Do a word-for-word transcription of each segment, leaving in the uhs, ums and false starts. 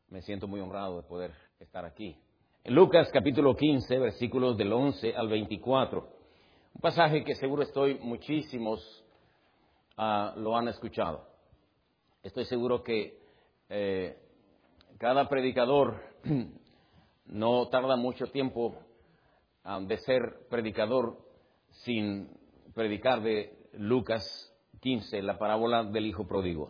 Me siento muy honrado de poder estar aquí. En Lucas capítulo quince, versículos del once al veinticuatro. Un pasaje que seguro estoy muchísimos uh, lo han escuchado. Estoy seguro que eh, cada predicador no tarda mucho tiempo uh, de ser predicador sin predicar de Lucas quince, la parábola del hijo pródigo.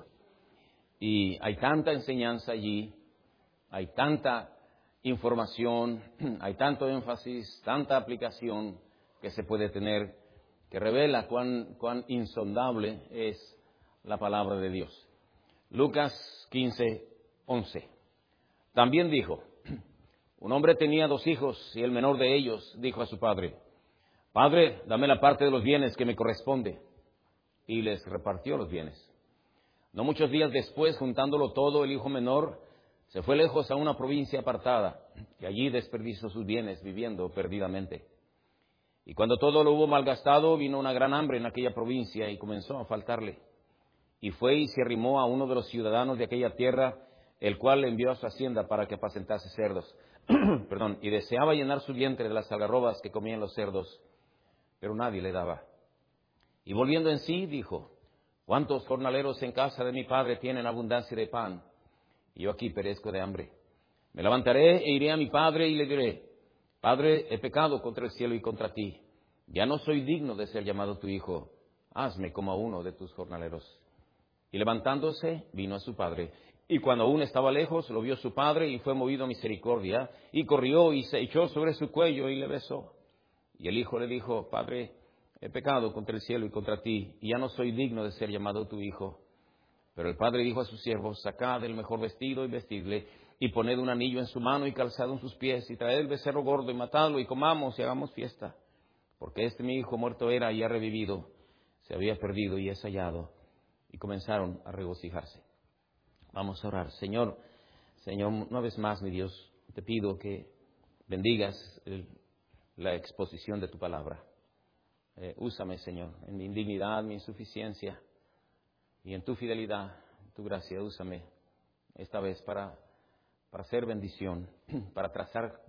Y hay tanta enseñanza allí, hay tanta información, hay tanto énfasis, tanta aplicación que se puede tener, que revela cuán, cuán insondable es la palabra de Dios. Lucas quince, once. También dijo, un hombre tenía dos hijos y el menor de ellos dijo a su padre, Padre, dame la parte de los bienes que me corresponde. Y les repartió los bienes. No muchos días después, juntándolo todo, el hijo menor se fue lejos a una provincia apartada y allí desperdició sus bienes viviendo perdidamente. Y cuando todo lo hubo malgastado, vino una gran hambre en aquella provincia y comenzó a faltarle. Y fue y se arrimó a uno de los ciudadanos de aquella tierra, el cual le envió a su hacienda para que apacentase cerdos. Perdón, y deseaba llenar su vientre de las algarrobas que comían los cerdos, pero nadie le daba. Y volviendo en sí, dijo, ¿cuántos jornaleros en casa de mi padre tienen abundancia de pan? Y yo aquí perezco de hambre. Me levantaré e iré a mi padre y le diré, Padre, he pecado contra el cielo y contra ti. Ya no soy digno de ser llamado tu hijo. Hazme como a uno de tus jornaleros. Y levantándose, vino a su padre. Y cuando aún estaba lejos, lo vio su padre y fue movido a misericordia. Y corrió y se echó sobre su cuello y le besó. Y el hijo le dijo, Padre, he pecado contra el cielo y contra ti, y ya no soy digno de ser llamado tu hijo. Pero el padre dijo a sus siervos, sacad el mejor vestido y vestidle, y poned un anillo en su mano y calzado en sus pies, y traed el becerro gordo y matadlo, y comamos y hagamos fiesta. Porque este mi hijo muerto era y ha revivido, se había perdido y es hallado. Y comenzaron a regocijarse. Vamos a orar. Señor, Señor, una vez más, mi Dios, te pido que bendigas el, la exposición de tu palabra. Eh, úsame, Señor, en mi indignidad, mi insuficiencia y en tu fidelidad, tu gracia, úsame esta vez para, para hacer bendición, para trazar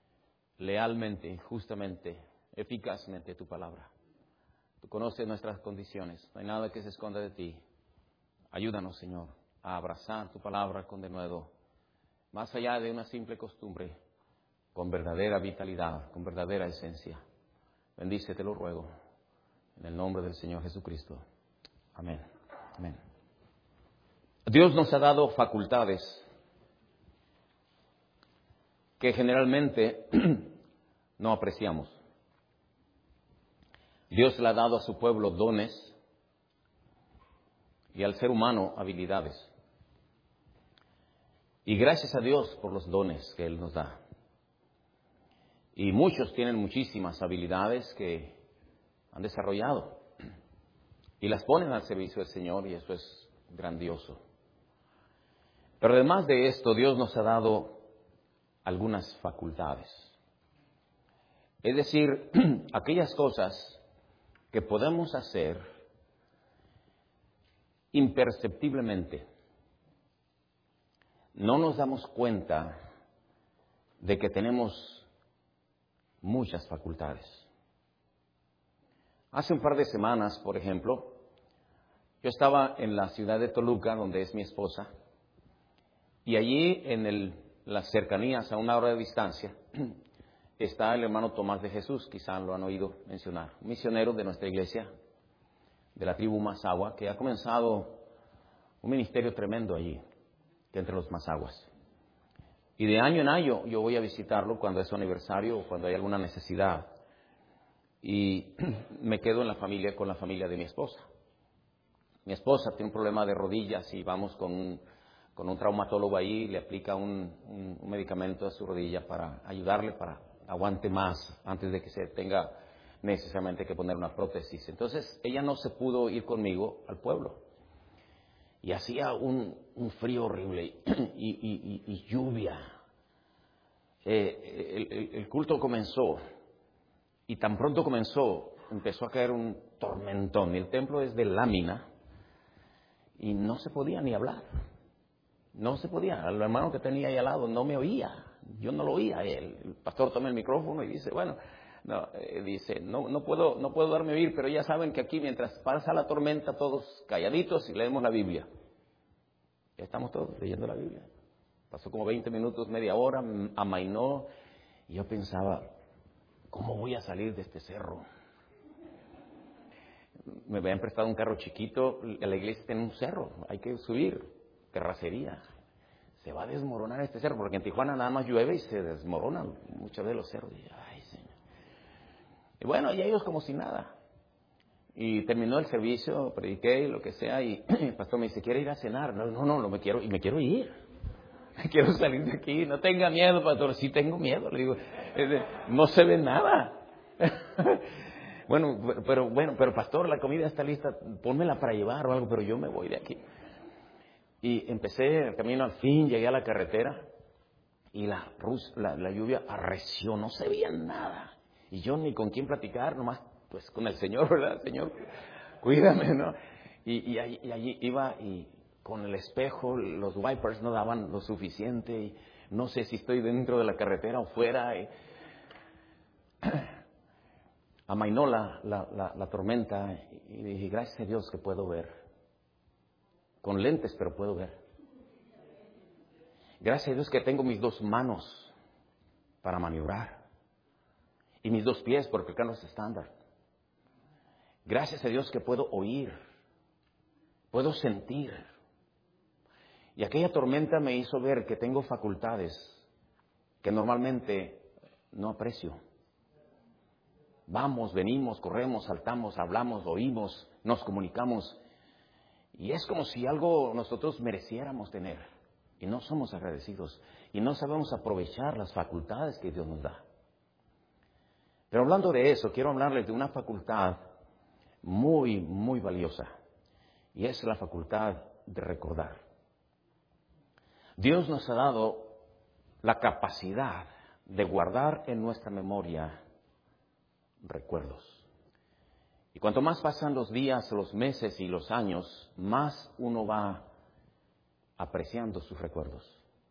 lealmente, justamente, eficazmente tu palabra. Tú conoces nuestras condiciones, no hay nada que se esconda de ti. Ayúdanos, Señor, a abrazar tu palabra con denuedo, más allá de una simple costumbre, con verdadera vitalidad, con verdadera esencia. Bendice, te lo ruego, en el nombre del Señor Jesucristo. Amén. Amén. Dios nos ha dado facultades que generalmente no apreciamos. Dios le ha dado a su pueblo dones y al ser humano habilidades. Y gracias a Dios por los dones que Él nos da. Y muchos tienen muchísimas habilidades que han desarrollado y las ponen al servicio del Señor, y eso es grandioso. Pero además de esto, Dios nos ha dado algunas facultades. Es decir, aquellas cosas que podemos hacer imperceptiblemente. No nos damos cuenta de que tenemos muchas facultades. Hace un par de semanas, por ejemplo, yo estaba en la ciudad de Toluca, donde es mi esposa, y allí en el, las cercanías, a una hora de distancia, está el hermano Tomás de Jesús, quizá lo han oído mencionar, un misionero de nuestra iglesia, de la tribu Mazahua, que ha comenzado un ministerio tremendo allí, entre los Mazahuas. Y de año en año yo voy a visitarlo cuando es su aniversario o cuando hay alguna necesidad. Y me quedo en la familia, con la familia de mi esposa. Mi esposa tiene un problema de rodillas y vamos con un, con un traumatólogo ahí, le aplica un, un, un medicamento a su rodilla para ayudarle, para aguante más antes de que se tenga necesariamente que poner una prótesis. Entonces ella no se pudo ir conmigo al pueblo. Y hacía un, un frío horrible y, y, y, y lluvia. Eh, el, el, el culto comenzó y tan pronto comenzó, empezó a caer un tormentón. Y el templo es de lámina y no se podía ni hablar. No se podía. El hermano que tenía ahí al lado no me oía. Yo no lo oía a él. El pastor toma el micrófono y dice, bueno, no, eh, dice, no, no puedo, no puedo darme oír, pero ya saben que aquí mientras pasa la tormenta todos calladitos y leemos la Biblia. Ya estamos todos leyendo la Biblia. Pasó como veinte minutos, media hora, amainó, y yo pensaba, ¿cómo voy a salir de este cerro? Me habían prestado un carro chiquito, la iglesia tiene un cerro, hay que subir, terracería. Se va a desmoronar este cerro, porque en Tijuana nada más llueve y se desmoronan muchos de los cerros. Y, ay, Señor. Y bueno, y ellos como si nada. Y terminó el servicio, prediqué, lo que sea, y el pastor me dice, ¿quiere ir a cenar? No, no, no, no me quiero, y me quiero ir. Quiero salir de aquí. No tenga miedo, pastor. Sí tengo miedo. Le digo, no se ve nada. Bueno, pero bueno, pero pastor, la comida está lista. Pónmela para llevar o algo, pero yo me voy de aquí. Y empecé el camino, al fin llegué a la carretera y la, la, la lluvia arreció, no se veía nada. Y yo ni con quién platicar, nomás pues con el Señor, ¿verdad? Señor, cuídame, ¿no? Y, y, allí, y allí iba y con el espejo, los wipers no daban lo suficiente y no sé si estoy dentro de la carretera o fuera. Y amainó la, la, la, la tormenta y dije, gracias a Dios que puedo ver. Con lentes, pero puedo ver. Gracias a Dios que tengo mis dos manos para maniobrar. Y mis dos pies, porque acá no es estándar. Gracias a Dios que puedo oír. Puedo sentir. Y aquella tormenta me hizo ver que tengo facultades que normalmente no aprecio. Vamos, venimos, corremos, saltamos, hablamos, oímos, nos comunicamos. Y es como si algo nosotros mereciéramos tener. Y no somos agradecidos. Y no sabemos aprovechar las facultades que Dios nos da. Pero hablando de eso, quiero hablarles de una facultad muy, muy valiosa. Y es la facultad de recordar. Dios nos ha dado la capacidad de guardar en nuestra memoria recuerdos. Y cuanto más pasan los días, los meses y los años, más uno va apreciando sus recuerdos.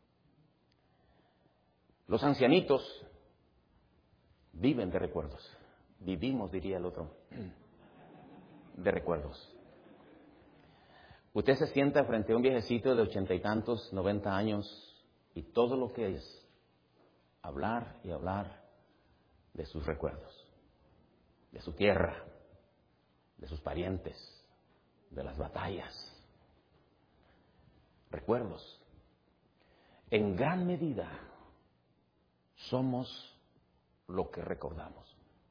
Los ancianitos viven de recuerdos. Vivimos, diría el otro, de recuerdos. Usted se sienta frente a un viejecito de ochenta y tantos, noventa años, y todo lo que es hablar y hablar de sus recuerdos, de su tierra, de sus parientes, de las batallas. Recuerdos. En gran medida somos lo que recordamos.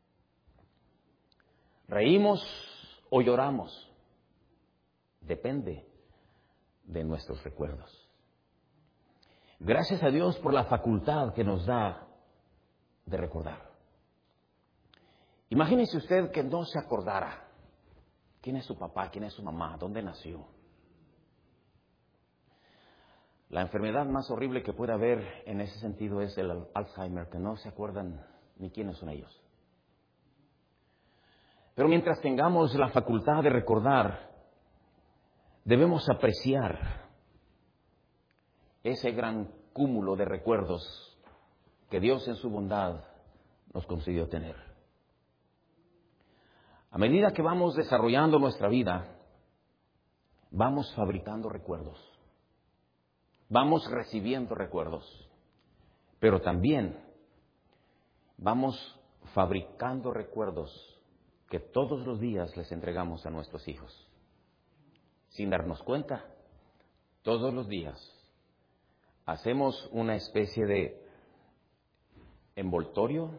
Reímos o lloramos. Depende de nuestros recuerdos. Gracias a Dios por la facultad que nos da de recordar. Imagínese usted que no se acordara quién es su papá, quién es su mamá, dónde nació. La enfermedad más horrible que puede haber en ese sentido es el Alzheimer, que no se acuerdan ni quiénes son ellos. Pero mientras tengamos la facultad de recordar, debemos apreciar ese gran cúmulo de recuerdos que Dios en su bondad nos concedió tener. A medida que vamos desarrollando nuestra vida, vamos fabricando recuerdos. Vamos recibiendo recuerdos. Pero también vamos fabricando recuerdos que todos los días les entregamos a nuestros hijos. Sin darnos cuenta, todos los días hacemos una especie de envoltorio,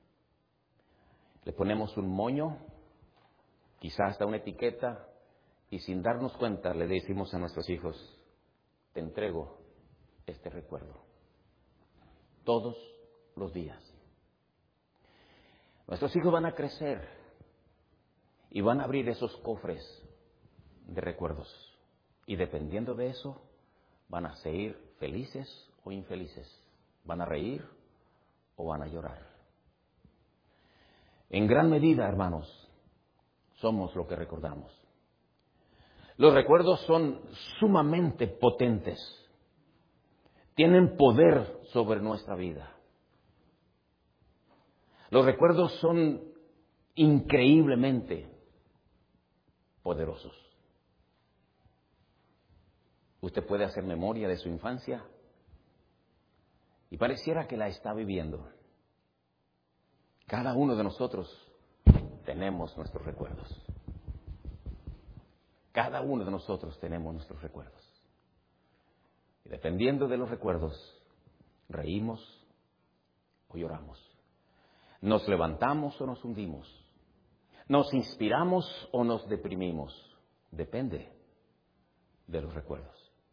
le ponemos un moño, quizás hasta una etiqueta, y sin darnos cuenta le decimos a nuestros hijos, te entrego este recuerdo. Todos los días. Nuestros hijos van a crecer y van a abrir esos cofres de recuerdos. Y dependiendo de eso, van a seguir felices o infelices. Van a reír o van a llorar. En gran medida, hermanos, somos lo que recordamos. Los recuerdos son sumamente potentes. tienen poder sobre nuestra vida. Los recuerdos son increíblemente poderosos. Usted puede hacer memoria de su infancia y pareciera que la está viviendo. Cada uno de nosotros tenemos nuestros recuerdos. Cada uno de nosotros tenemos nuestros recuerdos. Y dependiendo de los recuerdos, reímos o lloramos. Nos levantamos o nos hundimos. Nos inspiramos o nos deprimimos. Depende de los recuerdos.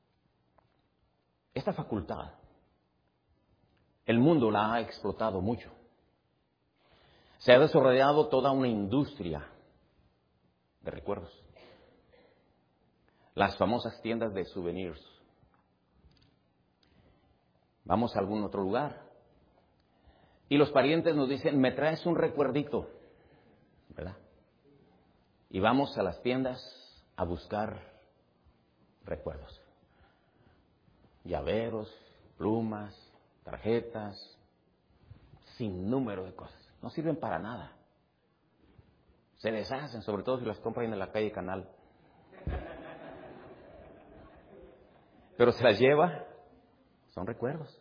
Esta facultad, el mundo la ha explotado mucho. Se ha desarrollado toda una industria de recuerdos. Las famosas tiendas de souvenirs. Vamos a algún otro lugar y los parientes nos dicen, me traes un recuerdito, ¿verdad? Y vamos a las tiendas a buscar recuerdos. Llaveros, plumas, tarjetas, sin número de cosas. No sirven para nada. Se deshacen, sobre todo si las compran en la calle Canal. Pero se las lleva, son recuerdos.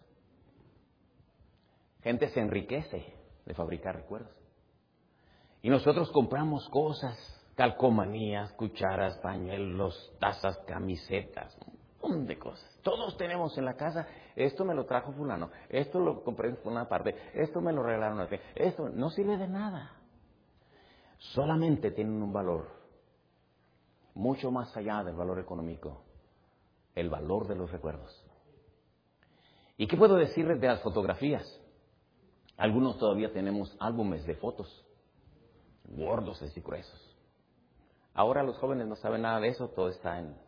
Gente se enriquece de fabricar recuerdos. Y nosotros compramos cosas, calcomanías, cucharas, pañuelos, tazas, camisetas, un montón de cosas. Todos tenemos en la casa, esto me lo trajo fulano, esto lo compré en una parte, esto me lo regalaron a ti, esto no sirve de nada. Solamente tienen un valor, mucho más allá del valor económico, el valor de los recuerdos. ¿Y qué puedo decirles de las fotografías? Algunos todavía tenemos álbumes de fotos, gordos y gruesos. Ahora los jóvenes no saben nada de eso, todo está en...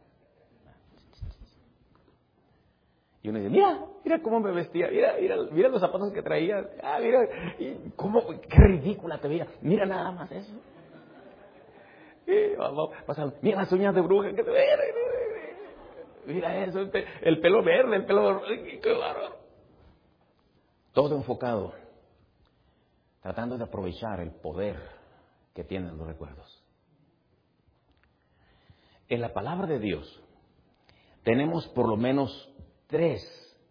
Y uno dice, mira, mira cómo me vestía, mira, mira, mira los zapatos que traía, ah, mira, y cómo, qué ridícula te veía, mira nada más eso. Y vamos, pasando, mira las uñas de bruja que te veía, mira eso, el pelo verde, el pelo, qué bárbaro. Todo enfocado, tratando de aprovechar el poder que tienen los recuerdos. En la palabra de Dios tenemos por lo menos tres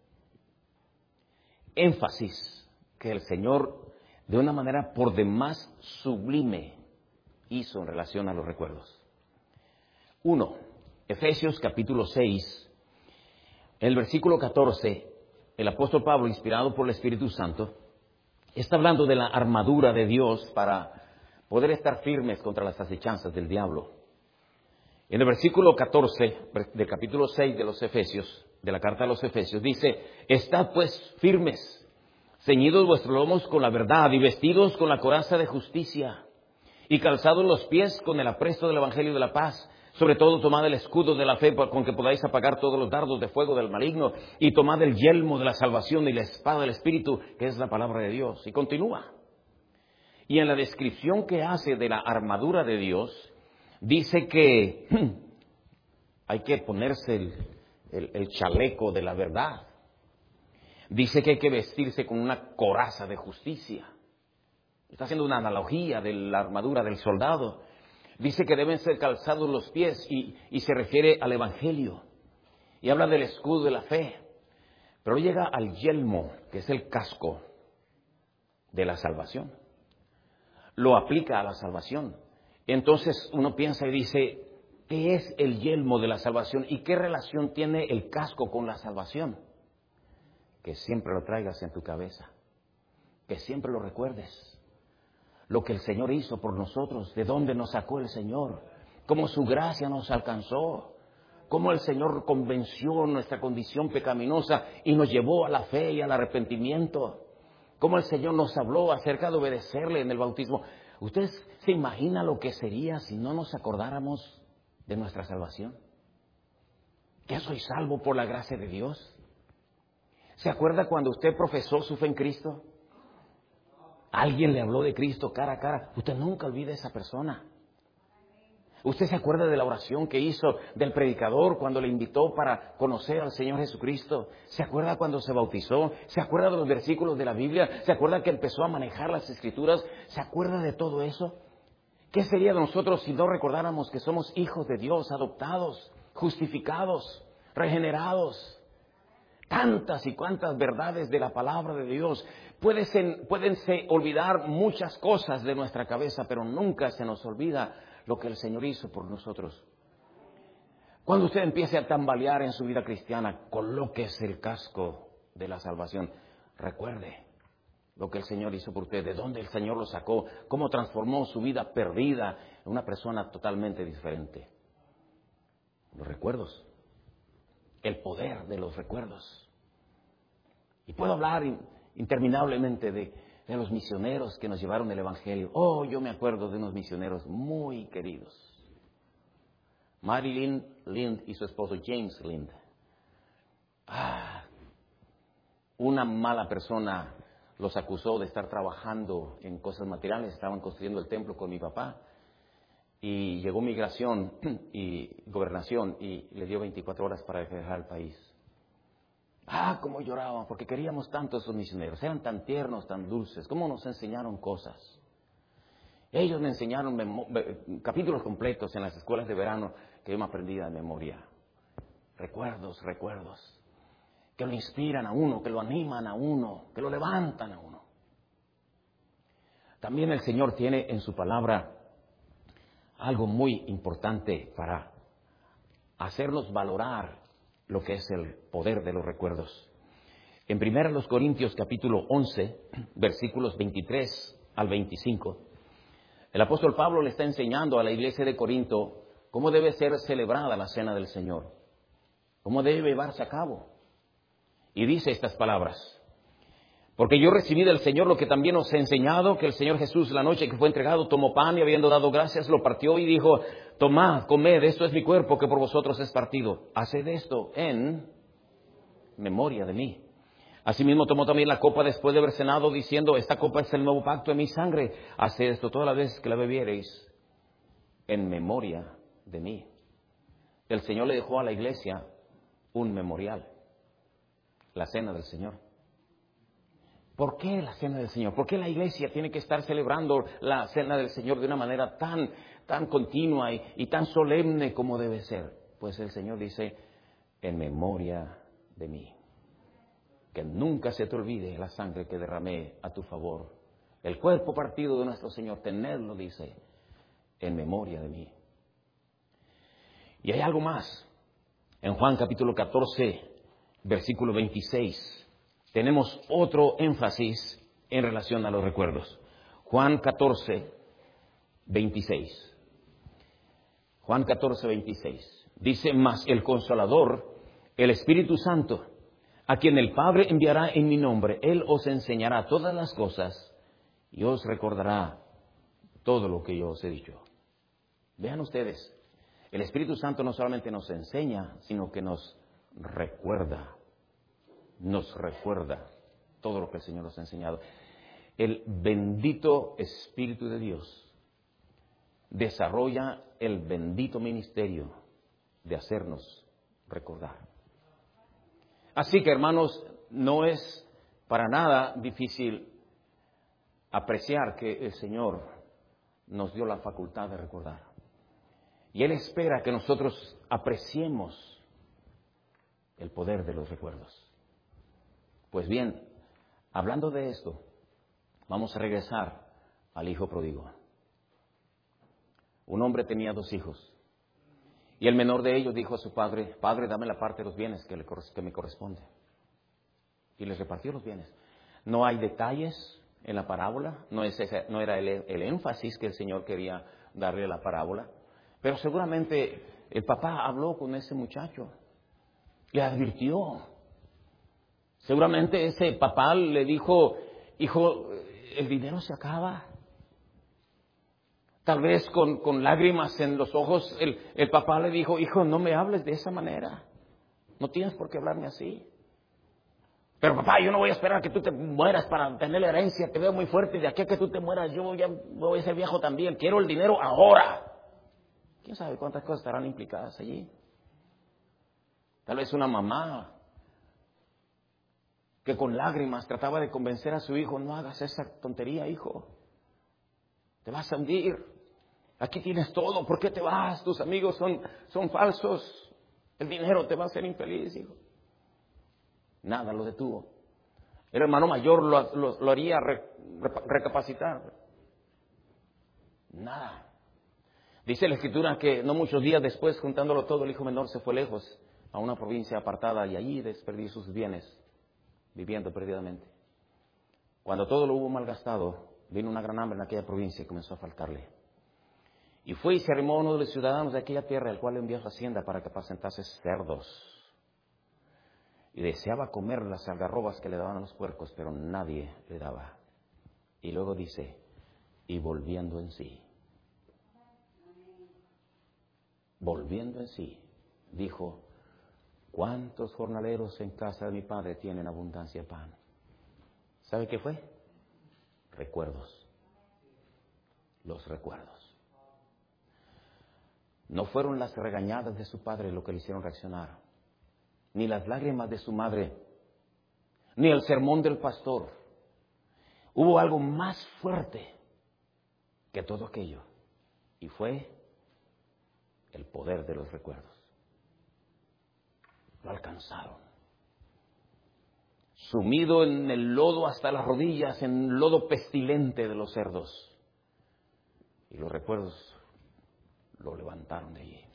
énfasis que el Señor, de una manera por demás sublime, hizo en relación a los recuerdos. Uno, Efesios capítulo seis, en el versículo catorce, el apóstol Pablo, inspirado por el Espíritu Santo, está hablando de la armadura de Dios para poder estar firmes contra las acechanzas del diablo. En el versículo catorce del capítulo seis de los Efesios, de la carta a los Efesios, dice, estad pues firmes, ceñidos vuestros lomos con la verdad y vestidos con la coraza de justicia y calzados los pies con el apresto del evangelio de la paz. Sobre todo tomad el escudo de la fe con que podáis apagar todos los dardos de fuego del maligno y tomad el yelmo de la salvación y la espada del Espíritu, que es la palabra de Dios. Y continúa. Y en la descripción que hace de la armadura de Dios, dice que hay que ponerse el, el, el chaleco de la verdad. Dice que hay que vestirse con una coraza de justicia. Está haciendo una analogía de la armadura del soldado. Dice que deben ser calzados los pies y, y se refiere al Evangelio. Y habla del escudo de la fe. Pero llega al yelmo, que es el casco de la salvación. Lo aplica a la salvación. Entonces uno piensa y dice, ¿qué es el yelmo de la salvación? ¿Y qué relación tiene el casco con la salvación? Que siempre lo traigas en tu cabeza. Que siempre lo recuerdes. Lo que el Señor hizo por nosotros, de dónde nos sacó el Señor, cómo su gracia nos alcanzó, cómo el Señor convenció nuestra condición pecaminosa y nos llevó a la fe y al arrepentimiento, cómo el Señor nos habló acerca de obedecerle en el bautismo. ¿Ustedes se imaginan lo que sería si no nos acordáramos de nuestra salvación? ¿Que soy salvo por la gracia de Dios? ¿Se acuerda cuando usted profesó su fe en Cristo? Alguien le habló de Cristo cara a cara. Usted nunca olvide a esa persona. ¿Usted se acuerda de la oración que hizo del predicador cuando le invitó para conocer al Señor Jesucristo? ¿Se acuerda cuando se bautizó? ¿Se acuerda de los versículos de la Biblia? ¿Se acuerda que empezó a manejar las Escrituras? ¿Se acuerda de todo eso? ¿Qué sería de nosotros si no recordáramos que somos hijos de Dios, adoptados, justificados, regenerados? Tantas y cuantas verdades de la palabra de Dios. Pueden, puédense olvidar muchas cosas de nuestra cabeza, pero nunca se nos olvida lo que el Señor hizo por nosotros. Cuando usted empiece a tambalear en su vida cristiana, colóquese el casco de la salvación. Recuerde lo que el Señor hizo por usted, de dónde el Señor lo sacó, cómo transformó su vida perdida en una persona totalmente diferente. Los recuerdos, el poder de los recuerdos. Y puedo hablar interminablemente de, de los misioneros que nos llevaron el Evangelio. Oh, yo me acuerdo de unos misioneros muy queridos. Marilyn Lind y su esposo James Lind. Ah, una mala persona los acusó de estar trabajando en cosas materiales. Estaban construyendo el templo con mi papá. Y llegó migración y gobernación y le dio veinticuatro horas para dejar el país. Ah, cómo lloraban, porque queríamos tanto a esos misioneros. Eran tan tiernos, tan dulces. Cómo nos enseñaron cosas. Ellos me enseñaron memo- capítulos completos en las escuelas de verano que yo me aprendí de memoria. Recuerdos, recuerdos. Que lo inspiran a uno, que lo animan a uno, que lo levantan a uno. También el Señor tiene en su palabra algo muy importante para hacernos valorar lo que es el poder de los recuerdos. En primera los Corintios capítulo once, versículos veintitrés al veinticinco, el apóstol Pablo le está enseñando a la iglesia de Corinto cómo debe ser celebrada la cena del Señor, cómo debe llevarse a cabo. Y dice estas palabras: porque yo recibí del Señor lo que también os he enseñado, que el Señor Jesús, la noche que fue entregado, tomó pan y habiendo dado gracias, lo partió y dijo: tomad, comed, esto es mi cuerpo que por vosotros es partido. Haced esto en memoria de mí. Asimismo tomó también la copa después de haber cenado, diciendo: esta copa es el nuevo pacto en mi sangre. Haced esto todas las veces que la bebiereis en memoria de mí. El Señor le dejó a la iglesia un memorial, la cena del Señor. ¿Por qué la cena del Señor? ¿Por qué la iglesia tiene que estar celebrando la cena del Señor de una manera tan, tan continua y, y tan solemne como debe ser? Pues el Señor dice: en memoria de mí. Que nunca se te olvide la sangre que derramé a tu favor. El cuerpo partido de nuestro Señor, tenerlo, dice, en memoria de mí. Y hay algo más. En Juan capítulo catorce, versículo veintiséis. Tenemos otro énfasis en relación a los recuerdos. Juan catorce, veintiséis. Juan catorce, veintiséis. Dice: mas el Consolador, el Espíritu Santo, a quien el Padre enviará en mi nombre, Él os enseñará todas las cosas y os recordará todo lo que yo os he dicho. Vean ustedes, el Espíritu Santo no solamente nos enseña, sino que nos recuerda. Nos recuerda todo lo que el Señor nos ha enseñado. El bendito Espíritu de Dios desarrolla el bendito ministerio de hacernos recordar. Así que, hermanos, no es para nada difícil apreciar que el Señor nos dio la facultad de recordar. Y Él espera que nosotros apreciemos el poder de los recuerdos. Pues bien, hablando de esto, vamos a regresar al hijo pródigo. Un hombre tenía dos hijos. Y el menor de ellos dijo a su padre: Padre, dame la parte de los bienes que, le, que me corresponde. Y les repartió los bienes. No hay detalles en la parábola, no, es ese, no era el, el énfasis que el Señor quería darle a la parábola. Pero seguramente el papá habló con ese muchacho, le advirtió. Seguramente ese papá le dijo: hijo, el dinero se acaba. Tal vez con, con lágrimas en los ojos, el, el papá le dijo: hijo, no me hables de esa manera. No tienes por qué hablarme así. Pero papá, yo no voy a esperar a que tú te mueras para tener la herencia. Te veo muy fuerte y de aquí a que tú te mueras yo ya voy a ser viejo también. Quiero el dinero ahora. ¿Quién sabe cuántas cosas estarán implicadas allí? Tal vez una mamá que con lágrimas trataba de convencer a su hijo, no hagas esa tontería, hijo. Te vas a hundir. Aquí tienes todo. ¿Por qué te vas? Tus amigos son, son falsos. El dinero te va a hacer infeliz, hijo. Nada lo detuvo. El hermano mayor lo, lo, lo haría re, re, recapacitar. Nada. Dice la Escritura que no muchos días después, juntándolo todo, el hijo menor se fue lejos a una provincia apartada y allí desperdició sus bienes, viviendo perdidamente. Cuando todo lo hubo malgastado, vino una gran hambre en aquella provincia y comenzó a faltarle. Y fue y se arrimó a uno de los ciudadanos de aquella tierra, el cual le envió a su hacienda para que apacentase cerdos. Y deseaba comer las algarrobas que le daban a los puercos, pero nadie le daba. Y luego dice, y volviendo en sí, volviendo en sí, dijo, ¿cuántos jornaleros en casa de mi padre tienen abundancia de pan? ¿Sabe qué fue? Recuerdos. Los recuerdos. No fueron las regañadas de su padre lo que le hicieron reaccionar, ni las lágrimas de su madre, ni el sermón del pastor. Hubo algo más fuerte que todo aquello, y fue el poder de los recuerdos. Lo alcanzaron. Sumido en el lodo hasta las rodillas, en el lodo pestilente de los cerdos. Y los recuerdos lo levantaron de allí.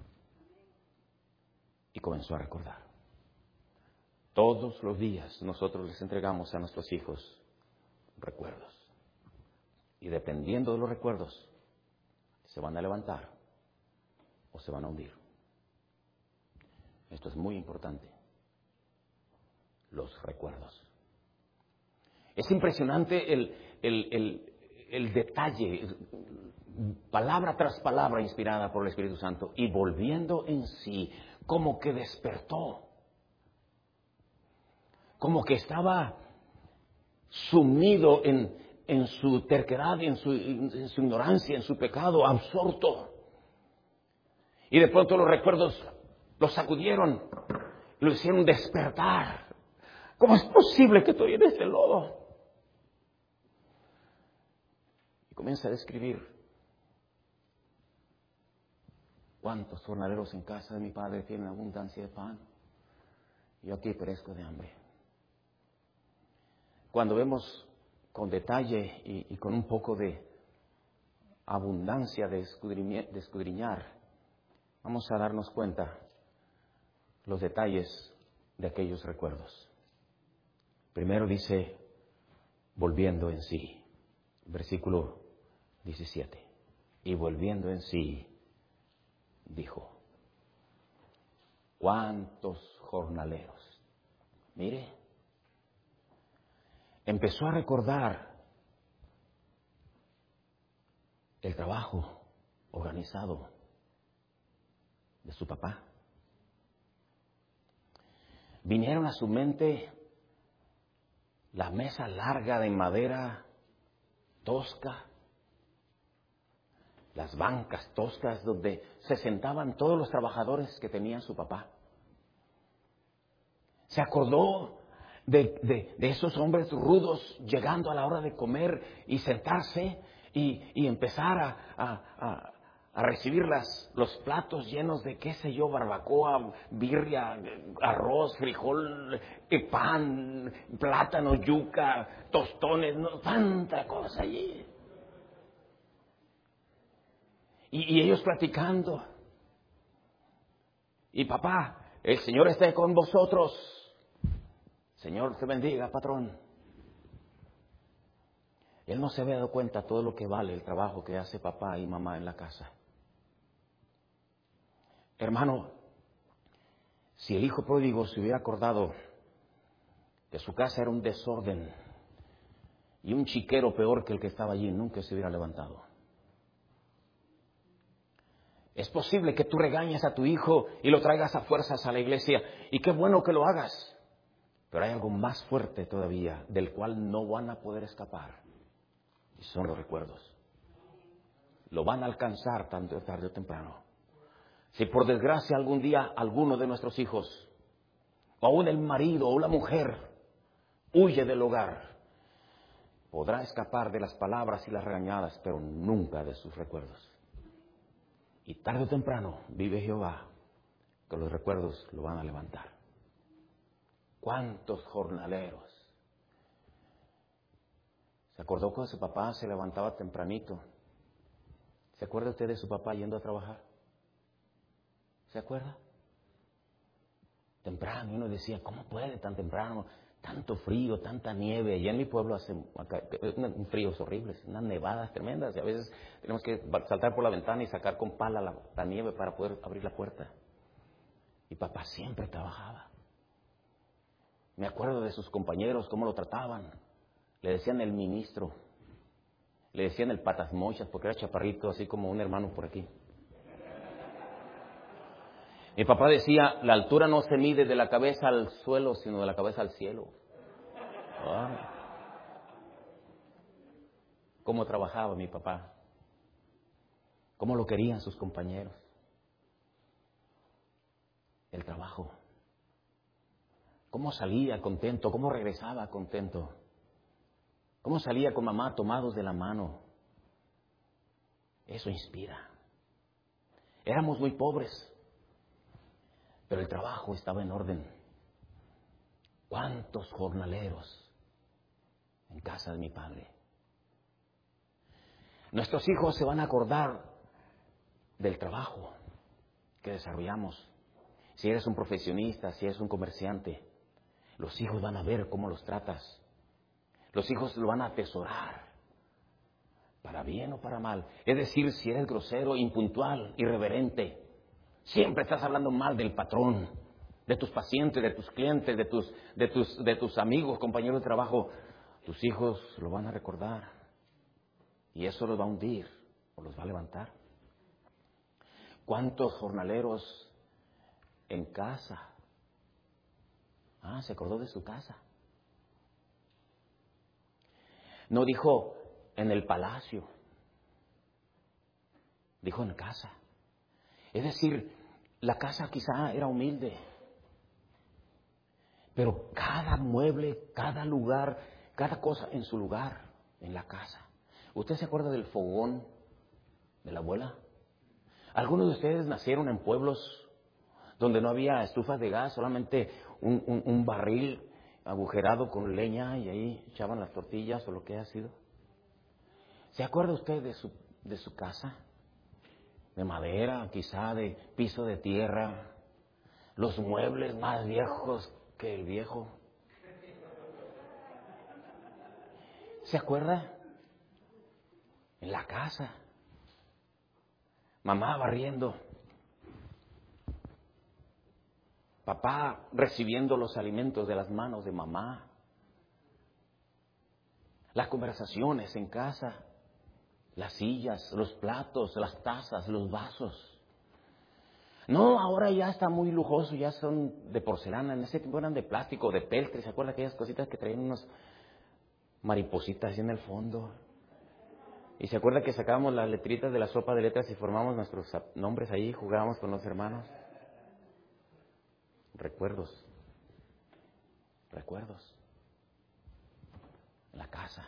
Y comenzó a recordar. Todos los días nosotros les entregamos a nuestros hijos recuerdos. Y dependiendo de los recuerdos, se van a levantar o se van a hundir. Esto es muy importante. Los recuerdos. Es impresionante el, el, el, el detalle, palabra tras palabra inspirada por el Espíritu Santo, y volviendo en sí, como que despertó, como que estaba sumido en, en su terquedad, en su, en su ignorancia, en su pecado, absorto. Y de pronto los recuerdos lo sacudieron, lo hicieron despertar. ¿Cómo es posible que estoy en este lodo? Y comienza a describir cuántos jornaleros en casa de mi padre tienen abundancia de pan. Yo aquí perezco de hambre. Cuando vemos con detalle y, y con un poco de abundancia de escudriñar, de escudriñar, vamos a darnos cuenta los detalles de aquellos recuerdos. Primero dice, volviendo en sí, versículo diecisiete. Y volviendo en sí, dijo, ¿cuántos jornaleros? Mire, empezó a recordar el trabajo organizado de su papá. Vinieron a su mente la mesa larga de madera tosca, las bancas toscas donde se sentaban todos los trabajadores que tenía su papá. Se acordó de, de, de esos hombres rudos llegando a la hora de comer y sentarse y, y empezar a, a, a, a recibir las, los platos llenos de, qué sé yo, barbacoa, birria, arroz, frijol, pan, plátano, yuca, tostones, no, tanta cosa allí. Y, y ellos platicando. Y papá, el Señor esté con vosotros. Señor te bendiga, patrón. Él no se había dado cuenta de todo lo que vale el trabajo que hace papá y mamá en la casa. Hermano, si el hijo pródigo se hubiera acordado que su casa era un desorden y un chiquero peor que el que estaba allí, nunca se hubiera levantado. Es posible que tú regañes a tu hijo y lo traigas a fuerzas a la iglesia, y qué bueno que lo hagas. Pero hay algo más fuerte todavía, del cual no van a poder escapar, y son los recuerdos. Lo van a alcanzar tanto tarde o temprano. Si por desgracia algún día alguno de nuestros hijos, o aún el marido o la mujer, huye del hogar, podrá escapar de las palabras y las regañadas, pero nunca de sus recuerdos. Y tarde o temprano vive Jehová, que los recuerdos lo van a levantar. ¿Cuántos jornaleros? ¿Se acordó cuando su papá se levantaba tempranito? ¿Se acuerda usted de su papá yendo a trabajar? ¿Se acuerda? Temprano, y uno decía, ¿cómo puede tan temprano? Tanto frío, tanta nieve. Allá en mi pueblo hace un fríos horribles, unas nevadas tremendas. Y a veces tenemos que saltar por la ventana y sacar con pala la, la nieve para poder abrir la puerta. Y papá siempre trabajaba. Me acuerdo de sus compañeros, cómo lo trataban. Le decían el ministro. Le decían el patas mochas porque era chaparrito, así como un hermano por aquí. Mi papá decía, la altura no se mide de la cabeza al suelo, sino de la cabeza al cielo. Ay. ¿Cómo trabajaba mi papá? ¿Cómo lo querían sus compañeros? El trabajo. ¿Cómo salía contento? ¿Cómo regresaba contento? ¿Cómo salía con mamá tomados de la mano? Eso inspira. Éramos muy pobres, pero el trabajo estaba en orden. ¿Cuántos jornaleros en casa de mi padre? Nuestros hijos se van a acordar del trabajo que desarrollamos. Si eres un profesionista, si eres un comerciante, los hijos van a ver cómo los tratas. Los hijos lo van a atesorar, para bien o para mal. Es decir, si eres grosero, impuntual, irreverente, siempre estás hablando mal del patrón, de tus pacientes, de tus clientes, de tus, de tus, de tus amigos, compañeros de trabajo, tus hijos lo van a recordar. Y eso los va a hundir o los va a levantar. ¿Cuántos jornaleros en casa? Ah, se acordó de su casa. No dijo en el palacio, dijo en casa. Es decir, la casa quizá era humilde, pero cada mueble, cada lugar, cada cosa en su lugar, en la casa. ¿Usted se acuerda del fogón de la abuela? Algunos de ustedes nacieron en pueblos donde no había estufas de gas, solamente un, un, un barril agujerado con leña y ahí echaban las tortillas o lo que haya sido. ¿Se acuerda usted de su, de su casa? De madera, quizá de piso de tierra, los muebles más viejos que el viejo. ¿Se acuerda? En la casa, mamá barriendo, papá recibiendo los alimentos de las manos de mamá, las conversaciones en casa, las sillas, los platos, las tazas, los vasos. No, ahora ya está muy lujoso, ya son de porcelana. En ese tiempo eran de plástico, de peltre. ¿Se acuerdan aquellas cositas que traían unas maripositas así en el fondo? Y se acuerda que sacábamos las letritas de la sopa de letras y formábamos nuestros nombres ahí, jugábamos con los hermanos. Recuerdos, recuerdos. En la casa.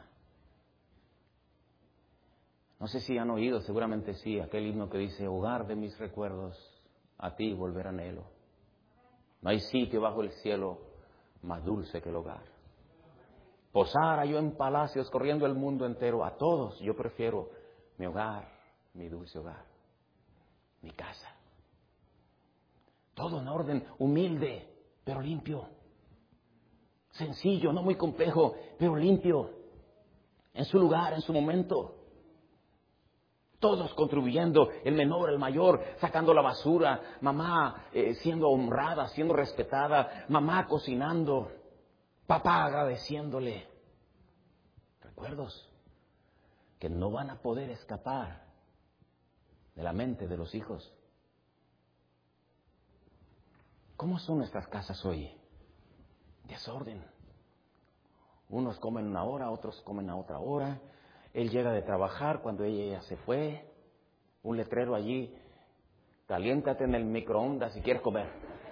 No sé si han oído, seguramente sí, aquel himno que dice, hogar de mis recuerdos, a ti volver anhelo. No hay sitio bajo el cielo más dulce que el hogar. Posara yo en palacios corriendo el mundo entero, a todos yo prefiero mi hogar, mi dulce hogar, mi casa. Todo en orden, humilde, pero limpio. Sencillo, no muy complejo, pero limpio. En su lugar, en su momento. Todos contribuyendo, el menor, el mayor, sacando la basura, mamá eh, siendo honrada, siendo respetada, mamá cocinando, papá agradeciéndole. Recuerdos que no van a poder escapar de la mente de los hijos. ¿Cómo son nuestras casas hoy? Desorden. Unos comen una hora, otros comen a otra hora. Él llega de trabajar cuando ella ya se fue. Un letrero allí Caliéntate en el microondas si quieres comer.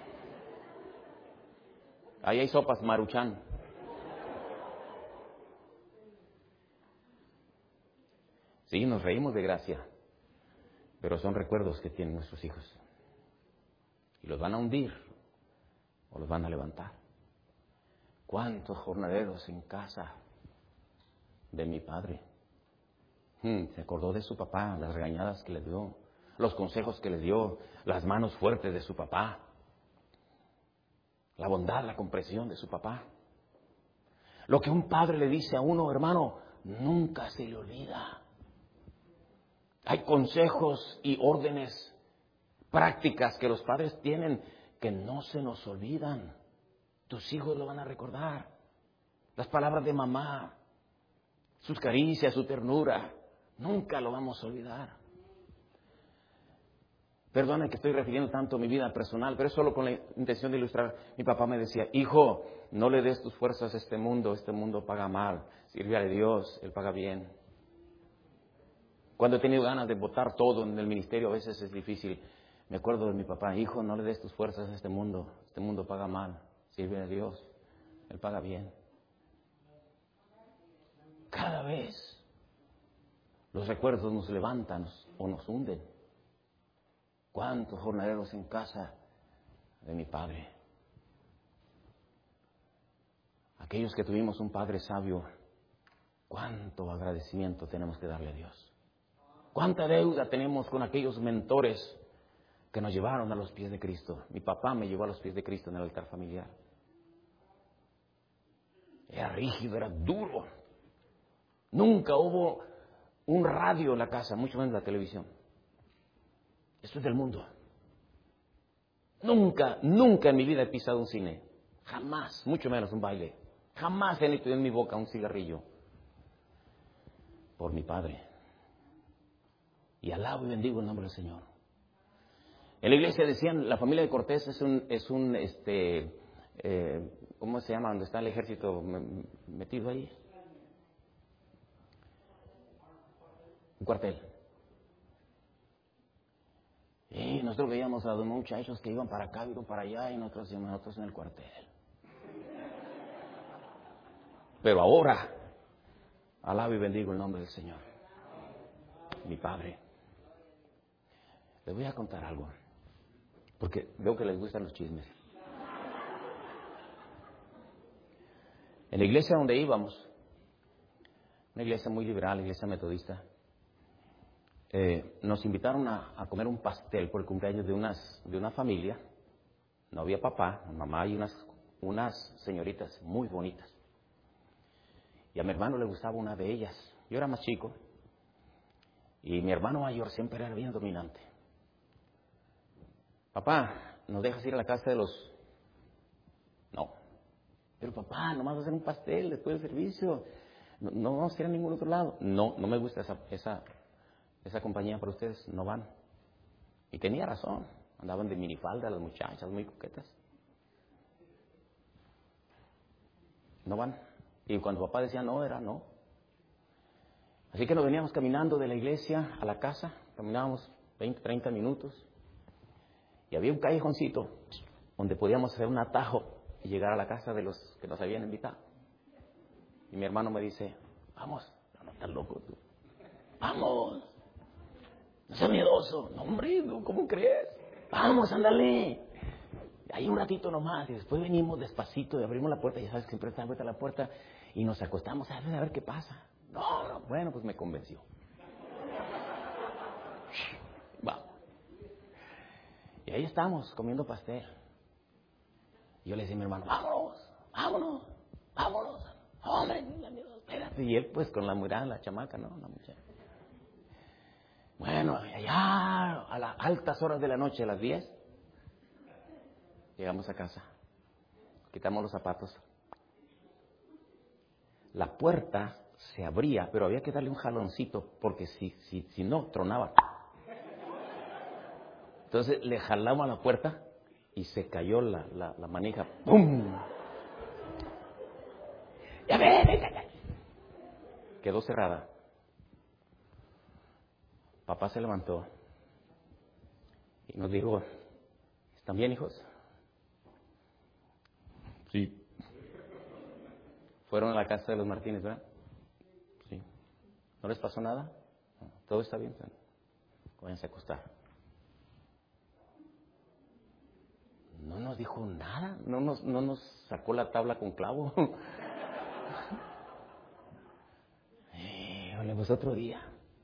Ahí hay sopas Maruchan. Sí, nos reímos de gracia, pero son recuerdos que tienen nuestros hijos. Y los van a hundir o los van a levantar. ¿Cuántos jornaleros en casa de mi padre? Hmm, se acordó de su papá, las regañadas que le dio, los consejos que le dio, las manos fuertes de su papá, la bondad, la comprensión de su papá. Lo que un padre le dice a uno, hermano, nunca se le olvida. Hay consejos y órdenes, prácticas que los padres tienen que no se nos olvidan. Tus hijos lo van a recordar. Las palabras de mamá, sus caricias, su ternura, nunca lo vamos a olvidar. Perdona que estoy refiriendo tanto a mi vida personal, pero es solo con la intención de ilustrar. Mi papá me decía, hijo, no le des tus fuerzas a este mundo, este mundo paga mal. Sirve a Dios, Él paga bien. Cuando he tenido ganas de botar todo en el ministerio, a veces es difícil. Me acuerdo de mi papá, hijo, no le des tus fuerzas a este mundo, este mundo paga mal. Sirve a Dios, Él paga bien. Cada vez los recuerdos nos levantan o nos hunden. ¿Cuántos jornaleros en casa de mi padre? Aquellos que tuvimos un padre sabio, ¿cuánto agradecimiento tenemos que darle a Dios? ¿Cuánta deuda tenemos con aquellos mentores que nos llevaron a los pies de Cristo? Mi papá me llevó a los pies de Cristo en el altar familiar. Era rígido, era duro. Nunca hubo un radio en la casa, mucho menos la televisión. Esto es del mundo. Nunca, nunca en mi vida he pisado un cine. Jamás, mucho menos un baile. Jamás he metido en mi boca un cigarrillo. Por mi padre. Y alabo y bendigo el nombre del Señor. En la iglesia decían, la familia de Cortés es un, es un, este, eh, ¿cómo se llama? ¿Dónde está el ejército metido ahí? Un cuartel. Y nosotros veíamos a los muchachos que iban para acá, iban para allá, y nosotros, y nosotros en el cuartel. Pero ahora, alabo y bendigo el nombre del Señor. Mi Padre. Les voy a contar algo, porque veo que les gustan los chismes. En la iglesia donde íbamos, una iglesia muy liberal, iglesia metodista, eh, nos invitaron a, a comer un pastel por el cumpleaños de unas de una familia. No había papá, mamá y unas, unas señoritas muy bonitas. Y a mi hermano le gustaba una de ellas. Yo era más chico. Y mi hermano mayor siempre era bien dominante. Papá, ¿nos dejas ir a la casa de los...? No. Pero papá, nomás vas a hacer un pastel después del servicio. No, no vamos a ir a ningún otro lado. No, no me gusta esa, esa, esa compañía para ustedes. No van. Y tenía razón. Andaban de minifalda las muchachas, muy coquetas. No van. Y cuando papá decía no, era no. Así que nos veníamos caminando de la iglesia a la casa. Caminábamos veinte, treinta minutos. Y había un callejoncito donde podíamos hacer un atajo y llegar a la casa de los que nos habían invitado. Y mi hermano me dice, vamos. No, no estás loco tú. Vamos. No seas miedoso. No, hombre, ¿cómo crees? Vamos, ándale. Ahí un ratito nomás. Y después venimos despacito y abrimos la puerta. Ya sabes que siempre está abierta la puerta. Y nos acostamos a ver, a ver qué pasa. No, no. Bueno, pues me convenció. Vamos. Y ahí estamos, comiendo pastel. Y yo le decía a mi hermano, vámonos, vámonos, vámonos. Hombre, espérate. Y él pues con la mirada, la chamaca, ¿no? La muchacha. Bueno, allá a las altas horas de la noche, a las diez, llegamos a casa. Quitamos los zapatos. La puerta se abría, pero había que darle un jaloncito, porque si, si, si no, tronaba. Entonces le jalamos a la puerta y se cayó la, la, la manija. ¡Pum! ¡Ya ven! Quedó cerrada. Papá se levantó Y nos dijo, ¿están bien, hijos? Sí. Fueron a la casa de los Martínez, ¿verdad? Sí. ¿No les pasó nada? No. ¿Todo está bien? Váyanse a acostar. No nos dijo nada, no nos, no nos sacó la tabla con clavo. eh, pues otro día.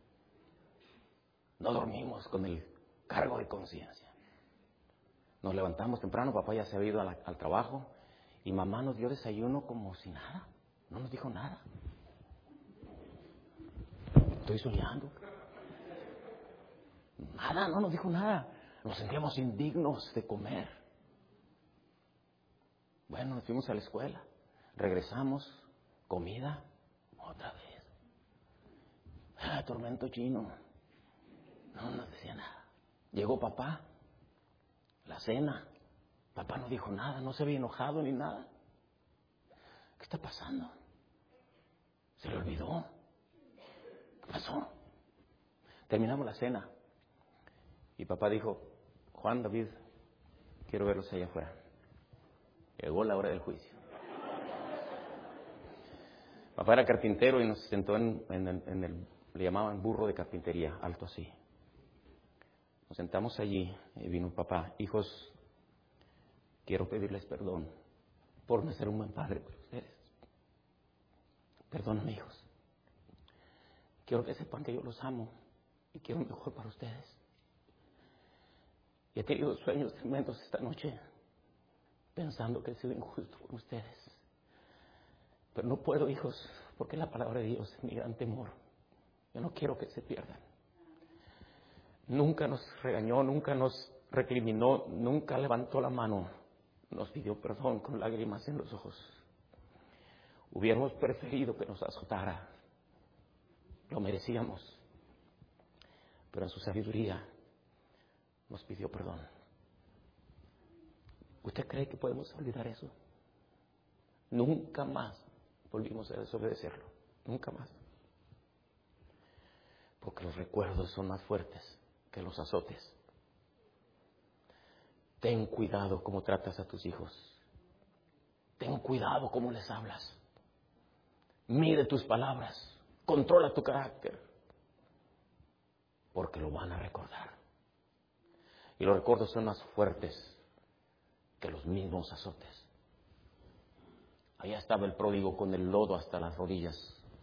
No dormimos con el cargo de conciencia. Nos levantamos temprano, papá ya se había ido a la, al trabajo y mamá nos dio desayuno como si nada. No nos dijo nada. Estoy soñando. Nada, no nos dijo nada. Nos sentíamos indignos de comer. Bueno, nos fuimos a la escuela. Regresamos. Comida. Otra vez. Ah, tormento chino. No nos decía nada. Llegó papá. La cena. Papá no dijo nada. No se había enojado ni nada. ¿Qué está pasando? ¿Se le olvidó? ¿Qué pasó? Terminamos la cena. Y papá dijo, Juan, David, quiero verlos allá afuera. Llegó la hora del juicio. Papá era carpintero y nos sentó en, en, el, en el, le llamaban burro de carpintería, alto así. Nos sentamos allí y vino papá, hijos, quiero pedirles perdón por no ser un buen padre para ustedes. Perdóname, hijos. Quiero que sepan que yo los amo y quiero mejor para ustedes. Y he tenido sueños tremendos esta noche, pensando que he sido injusto con ustedes. Pero no puedo, hijos, porque la palabra de Dios es mi gran temor. Yo no quiero que se pierdan. Nunca nos regañó, nunca nos recriminó, nunca levantó la mano. Nos pidió perdón con lágrimas en los ojos. Hubiéramos preferido que nos azotara. Lo merecíamos. Pero en su sabiduría nos pidió perdón. ¿Usted cree que podemos olvidar eso? Nunca más volvimos a desobedecerlo. Nunca más. Porque los recuerdos son más fuertes que los azotes. Ten cuidado cómo tratas a tus hijos. Ten cuidado cómo les hablas. Mide tus palabras. Controla tu carácter. Porque lo van a recordar. Y los recuerdos son más fuertes que los mismos azotes. Allá estaba el pródigo con el lodo hasta las rodillas,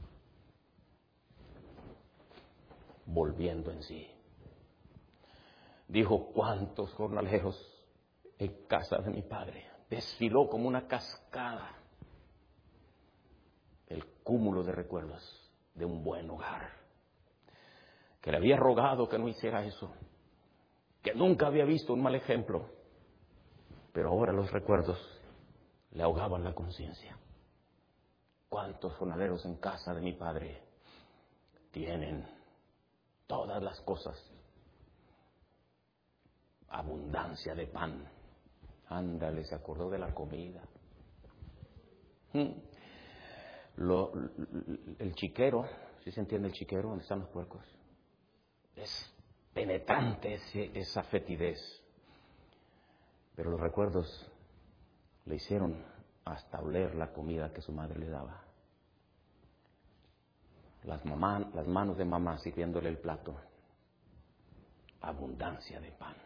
volviendo en sí. Dijo, ¿cuántos jornaleros en casa de mi padre? Desfiló como una cascada el cúmulo de recuerdos de un buen hogar. Que le había rogado que no hiciera eso. Que nunca había visto un mal ejemplo. Pero ahora los recuerdos le ahogaban la conciencia. ¿Cuántos jornaleros en casa de mi padre tienen todas las cosas? Abundancia de pan. Ándale, se acordó de la comida. Hmm. Lo, el chiquero, ¿sí se entiende el chiquero? ¿Dónde están los puercos? Es penetrante ese, esa fetidez. Pero los recuerdos le hicieron hasta oler la comida que su madre le daba. Las, mamá, las manos de mamá sirviéndole el plato. Abundancia de pan.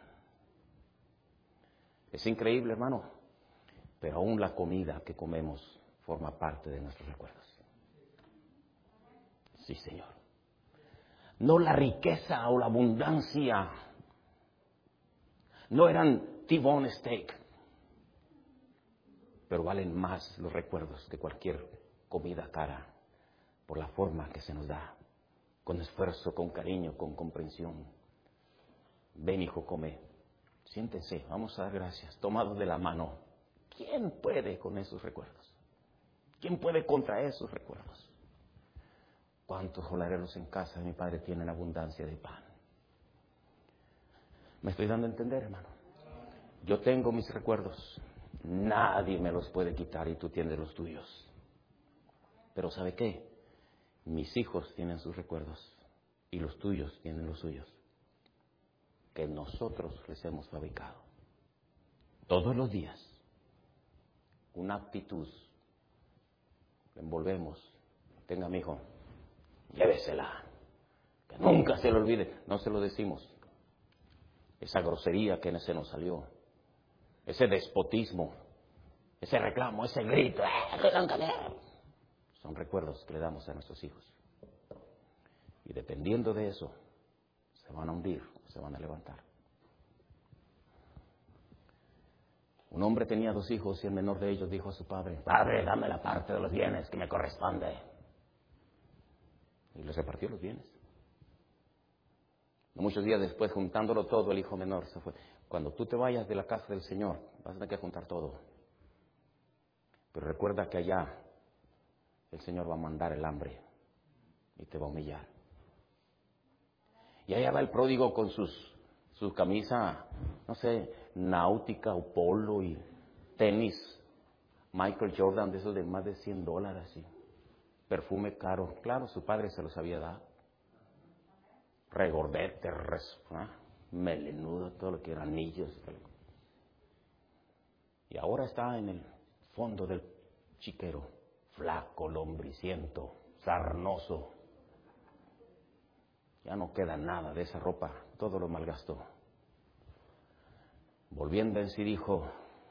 Es increíble, hermano, pero aún la comida que comemos forma parte de nuestros recuerdos. Sí, Señor. No la riqueza o la abundancia. No eran T-bone steak. Pero valen más los recuerdos que cualquier comida cara por la forma que se nos da, con esfuerzo, con cariño, con comprensión. Ven, hijo, come. Siéntense, vamos a dar gracias, tomados de la mano. ¿Quién puede con esos recuerdos? ¿Quién puede contra esos recuerdos? ¿Cuántos jornaleros en casa de mi padre tienen abundancia de pan? ¿Me estoy dando a entender, hermano? Yo tengo mis recuerdos. Nadie me los puede quitar y tú tienes los tuyos. Pero ¿sabe qué? Mis hijos tienen sus recuerdos y los tuyos tienen los suyos. que nosotros les hemos fabricado. Todos los días, una actitud, le envolvemos. Tenga, mi hijo, llévesela, que nunca se le olvide. No se lo decimos. Esa grosería que se nos salió, ese despotismo, ese reclamo, ese grito, son recuerdos que le damos a nuestros hijos. Y dependiendo de eso, se van a hundir o se van a levantar. Un hombre tenía dos hijos y el menor de ellos dijo a su padre: Padre, dame la parte de los bienes que me corresponde. Y les repartió los bienes. Muchos días después, juntándolo todo, el hijo menor se fue. Cuando tú te vayas de la casa del Señor, vas a tener que juntar todo. Pero recuerda que allá el Señor va a mandar el hambre y te va a humillar. Y allá va el pródigo con sus, su camisa, no sé, náutica o polo y tenis Michael Jordan, de esos de más de cien dólares, y perfume caro. Claro, su padre se los había dado. Regordete, res, ¿eh? melenudo, todo lo que era anillos. Y ahora está en el fondo del chiquero, flaco, lombriciento, sarnoso. Ya no queda nada de esa ropa, todo lo malgastó. Volviendo en sí dijo: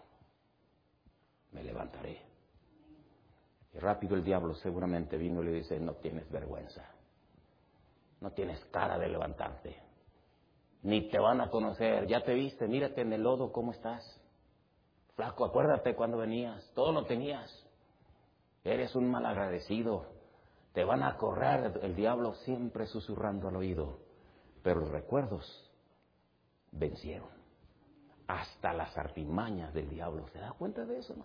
me levantaré. Y rápido el diablo seguramente vino y le dice: no tienes vergüenza, no tienes cara de levantarte, ni te van a conocer, ya te viste, mírate en el lodo cómo estás. Flaco, acuérdate cuando venías, todo lo tenías, eres un malagradecido, te van a correr. El diablo siempre susurrando al oído, pero los recuerdos vencieron hasta las artimañas del diablo. ¿Se da cuenta de eso, no?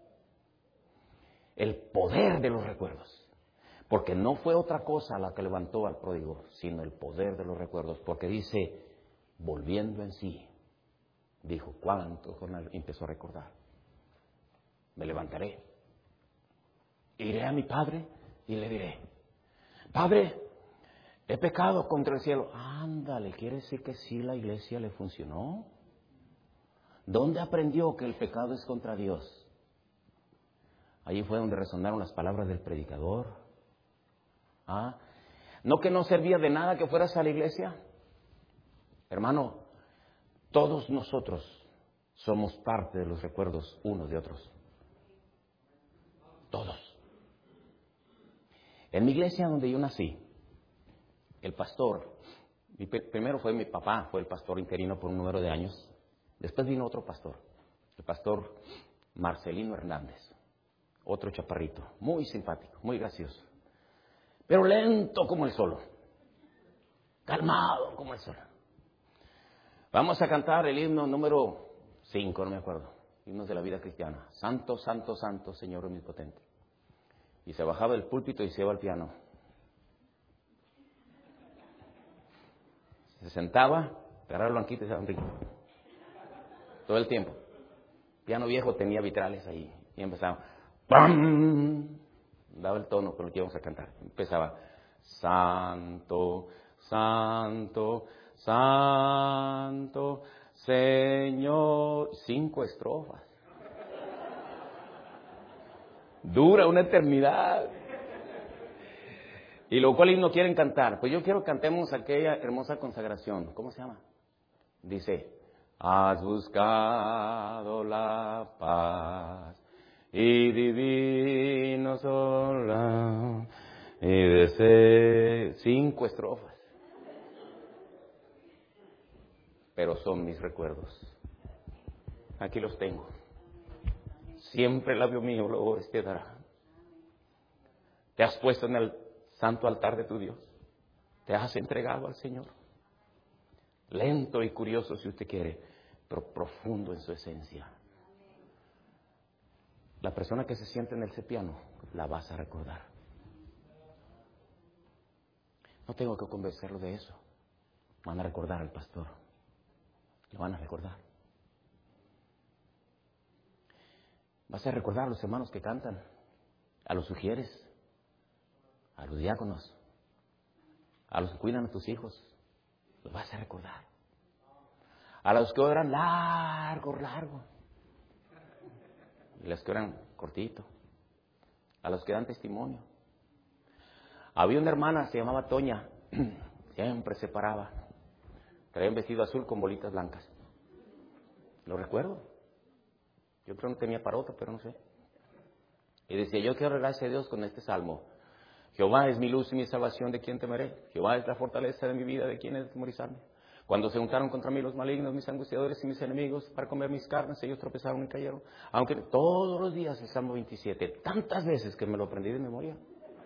El poder de los recuerdos. Porque no fue otra cosa la que levantó al pródigo, sino el poder de los recuerdos. Porque dice, volviendo en sí, dijo, ¿cuánto? Empezó a recordar. Me levantaré, iré a mi padre y le diré: Padre, he pecado contra el cielo. Ándale, quiere decir que sí, la iglesia le funcionó. ¿Dónde aprendió que el pecado es contra Dios? Allí fue donde resonaron las palabras del predicador. ¿Ah? ¿No que no servía de nada que fueras a la iglesia? Hermano, todos nosotros somos parte de los recuerdos unos de otros. Todos. En mi iglesia donde yo nací, el pastor, mi, primero fue mi papá, fue el pastor interino por un número de años. Después vino otro pastor, el pastor Marcelino Hernández, otro chaparrito, muy simpático, muy gracioso, pero lento como el sol, calmado como el sol. Vamos a cantar el himno número cinco, no me acuerdo, himnos de la vida cristiana. Santo, santo, santo, Señor omnipotente. Y se bajaba del púlpito y se iba al piano. Se sentaba, agarraba el banquito y se daba un ritmo. Todo el tiempo. Piano viejo, tenía vitrales ahí. Y empezaba, ¡pam! Daba el tono con el que íbamos a cantar. Empezaba, Santo, Santo, Santo, Señor. Cinco estrofas. Dura una eternidad. Y luego, ¿cuál himno quieren cantar? Pues yo quiero que cantemos aquella hermosa consagración. ¿Cómo se llama? Dice, has buscado la paz y divino sol y deseo. Cinco estrofas. Pero son mis recuerdos. Aquí los tengo. Siempre el labio mío luego te dará. Te has puesto en el santo altar de tu Dios. Te has entregado al Señor. Lento y curioso si usted quiere, pero profundo en su esencia. La persona que se siente en ese piano, la vas a recordar. No tengo que convencerlo de eso. Van a recordar al pastor. Lo van a recordar. Vas a recordar a los hermanos que cantan, a los sugieres, a los diáconos, a los que cuidan a tus hijos. Lo vas a recordar. A los que eran largos, largos. Y los que eran cortitos. A los que dan testimonio. Había una hermana, se llamaba Toña. Siempre se paraba. Traía un vestido azul con bolitas blancas. Lo recuerdo. Yo creo que no tenía parota, pero no sé. Y decía, yo quiero agradecer a Dios con este salmo. Jehová es mi luz y mi salvación, ¿de quién temeré? Jehová es la fortaleza de mi vida, ¿de quién he de temorizarme? Cuando se juntaron contra mí los malignos, mis angustiadores y mis enemigos, para comer mis carnes, ellos tropezaron y cayeron. Aunque todos los días el Salmo veintisiete, tantas veces que me lo aprendí de memoria.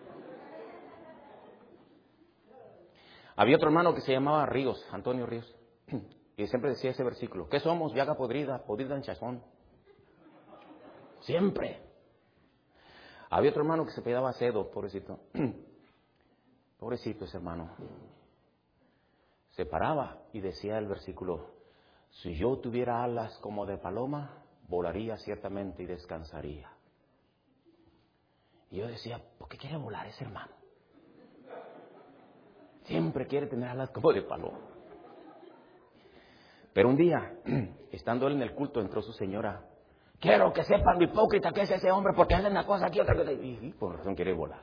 Había otro hermano que se llamaba Ríos, Antonio Ríos, y siempre decía ese versículo, ¿qué somos? Llaga podrida, podrida en chazón. Siempre. Había otro hermano que se pedaba Cedo, pobrecito. Pobrecito ese hermano. Se paraba y decía el versículo, si yo tuviera alas como de paloma, volaría ciertamente y descansaría. Y yo decía, ¿por qué quiere volar ese hermano? Siempre quiere tener alas como de paloma. Pero un día, estando él en el culto, entró su señora. Quiero que sepan lo hipócrita que es ese hombre, porque hace una cosa aquí, otra cosa. Y por razón quiere volar.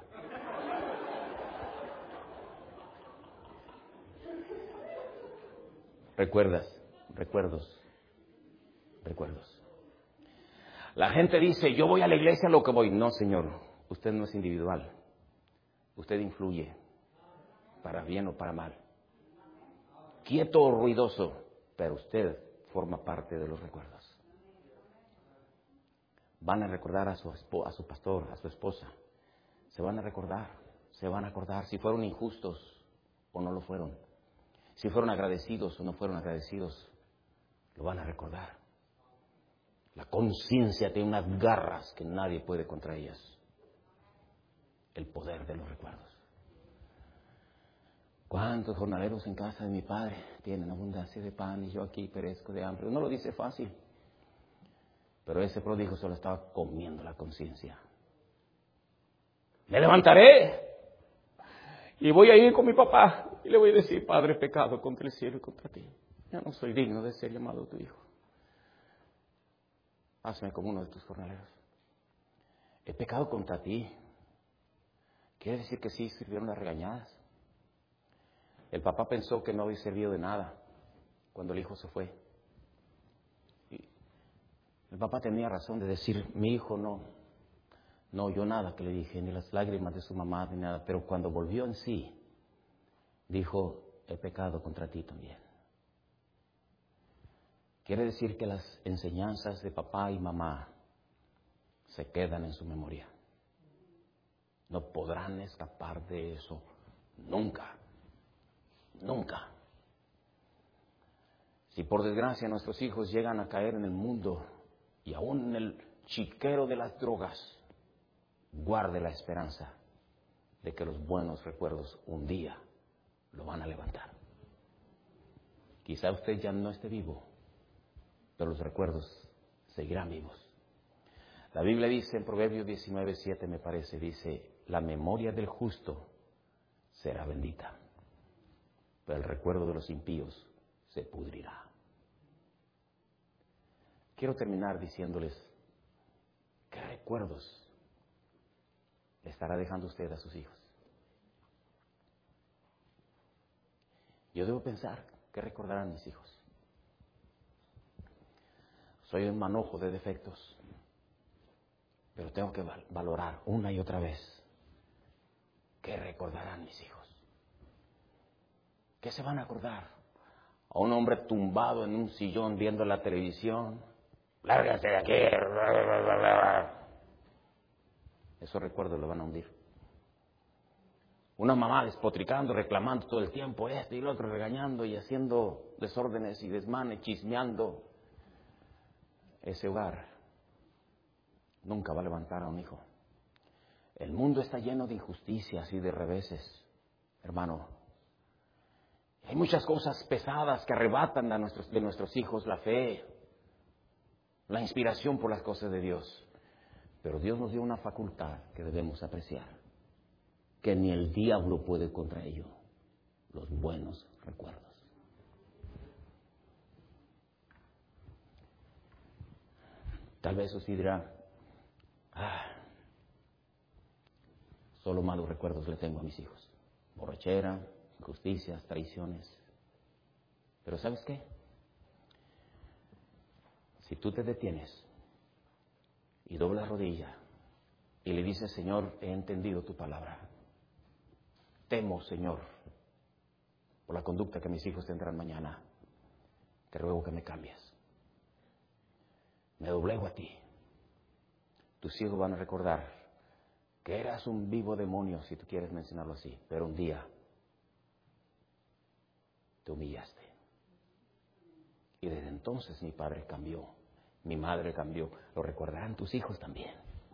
Recuerdas, recuerdos, recuerdos. La gente dice, yo voy a la iglesia a lo que voy. No, señor, usted no es individual. Usted influye, para bien o para mal. Quieto o ruidoso, pero usted forma parte de los recuerdos. Van a recordar a su, a su pastor, a su esposa. Se van a recordar, se van a acordar si fueron injustos o no lo fueron. Si fueron agradecidos o no fueron agradecidos, lo van a recordar. La conciencia tiene unas garras que nadie puede contra ellas. El poder de los recuerdos. ¿Cuántos jornaleros en casa de mi padre tienen abundancia de pan y yo aquí perezco de hambre? No lo dice fácil. Pero ese pródigo solo estaba comiendo la conciencia. Me levantaré y voy a ir con mi papá y le voy a decir, Padre, he pecado contra el cielo y contra ti. Ya no soy digno de ser llamado tu hijo. Hazme como uno de tus jornaleros. He pecado contra ti. Quiere decir que sí sirvieron las regañadas. El papá pensó que no había servido de nada cuando el hijo se fue. El papá tenía razón de decir, mi hijo no, no oyó nada que le dije, ni las lágrimas de su mamá, ni nada. Pero cuando volvió en sí, dijo, he pecado contra ti también. Quiere decir que las enseñanzas de papá y mamá se quedan en su memoria. No podrán escapar de eso nunca, nunca. Si por desgracia nuestros hijos llegan a caer en el mundo, y aún en el chiquero de las drogas, guarde la esperanza de que los buenos recuerdos un día lo van a levantar. Quizá usted ya no esté vivo, pero los recuerdos seguirán vivos. La Biblia dice en Proverbios diecinueve siete, me parece, dice, la memoria del justo será bendita, pero el recuerdo de los impíos se pudrirá. Quiero terminar diciéndoles, ¿qué recuerdos le estará dejando usted a sus hijos? Yo debo pensar, ¿qué recordarán mis hijos? Soy un manojo de defectos, pero tengo que valorar una y otra vez, ¿qué recordarán mis hijos? ¿Qué se van a acordar? A un hombre tumbado en un sillón viendo la televisión. Lárgate de aquí. Esos recuerdos lo van a hundir. Una mamá despotricando, reclamando todo el tiempo esto y lo otro, regañando y haciendo desórdenes y desmanes, chismeando. Ese hogar nunca va a levantar a un hijo. El mundo está lleno de injusticias y de reveses, hermano. Hay muchas cosas pesadas que arrebatan a nuestros, de nuestros hijos la fe, la inspiración por las cosas de Dios. Pero Dios nos dio una facultad que debemos apreciar, que ni el diablo puede contra ello, los buenos recuerdos. Tal vez usted dirá, ah, solo malos recuerdos le tengo a mis hijos. Borrachera, injusticias, traiciones. Pero ¿sabes qué? Si tú te detienes y doblas rodilla y le dices, Señor, he entendido tu palabra. Temo, Señor, por la conducta que mis hijos tendrán mañana. Te ruego que me cambies. Me doblego a ti. Tus hijos van a recordar que eras un vivo demonio, si tú quieres mencionarlo así, pero un día te humillaste. Y desde entonces mi padre cambió, mi madre cambió. Lo recordarán tus hijos también.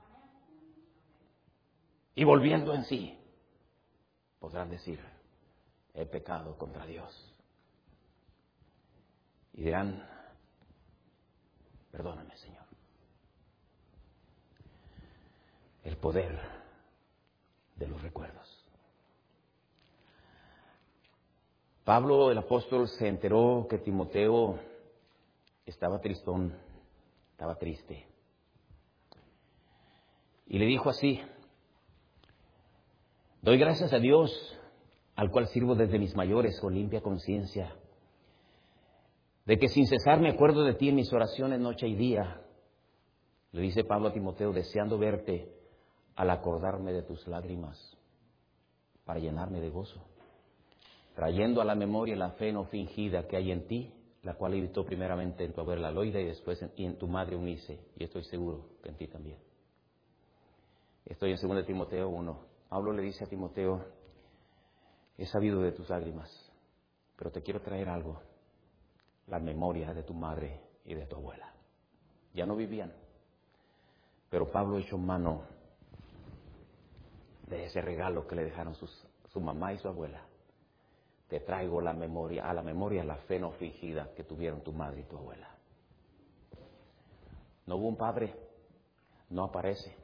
Y volviendo en sí, podrán decir, he pecado contra Dios. Y dirán, perdóname, Señor. El poder de los recuerdos. Pablo, el apóstol, se enteró que Timoteo estaba tristón, estaba triste. Y le dijo así, doy gracias a Dios, al cual sirvo desde mis mayores con limpia conciencia, de que sin cesar me acuerdo de ti en mis oraciones noche y día. Le dice Pablo a Timoteo, deseando verte al acordarme de tus lágrimas, para llenarme de gozo, trayendo a la memoria la fe no fingida que hay en ti, la cual habitó primeramente en tu abuela Loida y después en, y en tu madre Eunice, y estoy seguro que en ti también. Estoy en segunda de Timoteo uno. Pablo le dice a Timoteo, he sabido de tus lágrimas, pero te quiero traer algo, la memoria de tu madre y de tu abuela. Ya no vivían, pero Pablo echó mano de ese regalo que le dejaron sus, su mamá y su abuela. Te traigo la memoria, a la memoria la fe no fingida que tuvieron tu madre y tu abuela. No hubo un padre, no aparece.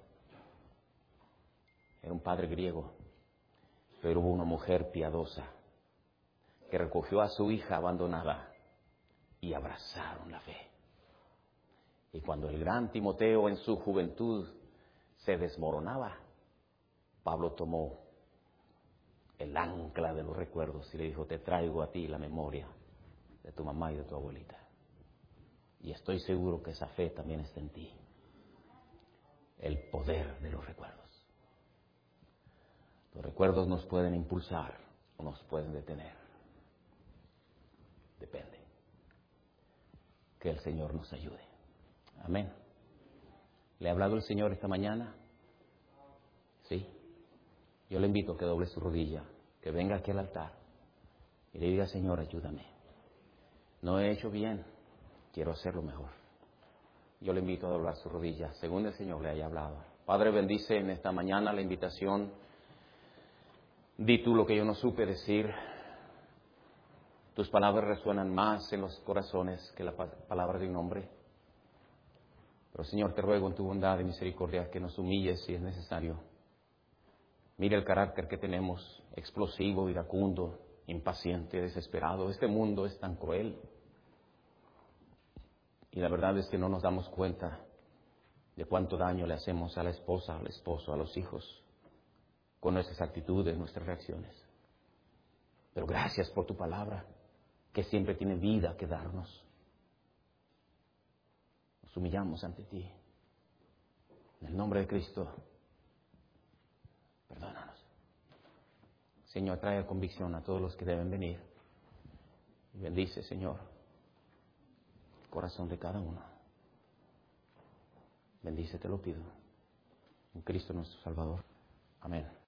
Era un padre griego, pero hubo una mujer piadosa que recogió a su hija abandonada y abrazaron la fe. Y cuando el gran Timoteo en su juventud se desmoronaba, Pablo tomó el ancla de los recuerdos y le dijo, te traigo a ti la memoria de tu mamá y de tu abuelita. Y estoy seguro que esa fe también está en ti. El poder de los recuerdos. Los recuerdos nos pueden impulsar o nos pueden detener. Depende. Que el Señor nos ayude. Amén. ¿Le ha hablado el Señor esta mañana? Sí. Yo le invito a que doble su rodilla, que venga aquí al altar y le diga, Señor, ayúdame. No he hecho bien, quiero hacerlo mejor. Yo le invito a doblar su rodilla, según el Señor le haya hablado. Padre, bendice en esta mañana la invitación. Di tú lo que yo no supe decir. Tus palabras resuenan más en los corazones que la palabra de un hombre. Pero, Señor, te ruego en tu bondad y misericordia que nos humilles si es necesario. Mira el carácter que tenemos, explosivo, iracundo, impaciente, desesperado. Este mundo es tan cruel. Y la verdad es que no nos damos cuenta de cuánto daño le hacemos a la esposa, al esposo, a los hijos, con nuestras actitudes, nuestras reacciones. Pero gracias por tu palabra, que siempre tiene vida que darnos. Nos humillamos ante ti. En el nombre de Cristo, perdónanos. Señor, trae convicción a todos los que deben venir. Y bendice, Señor, el corazón de cada uno. Bendice, te lo pido. En Cristo nuestro Salvador. Amén.